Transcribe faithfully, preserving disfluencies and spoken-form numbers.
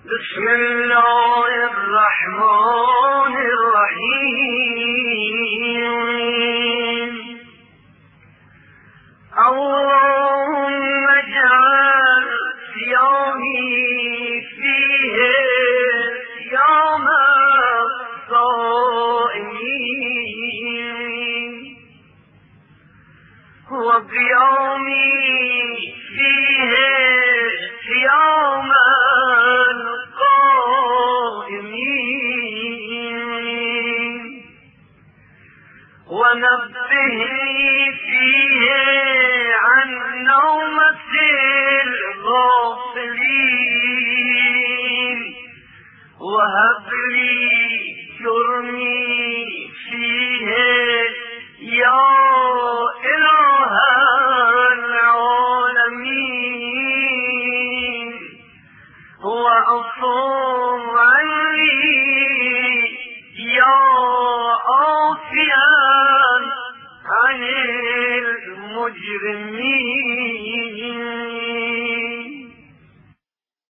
بسم الله الرحمن الرحيم اللهم اجعل صيامي فيه صيام الصائمين وقيامي فيه صيام القائمين ونبهني فيه عن نومة الغافلين وهب لي جرمي فيه يا إله العالمين وعفو عني يا عافيا عن المجرمين